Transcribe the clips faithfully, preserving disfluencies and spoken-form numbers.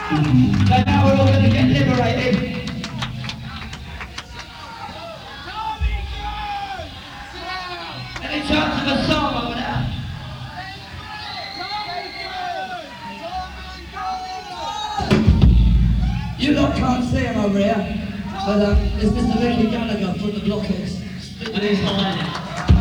So now we're all going to get liberated. Any chance of a song over there? You lot can't see him over here, but um, it's Mister Ricky Gallagher from the Blockheads. And he's behind it.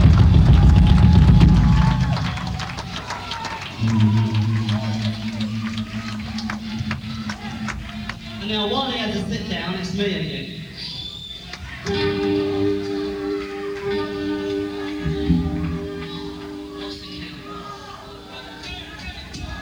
And now while he has to sit down, it's me and you.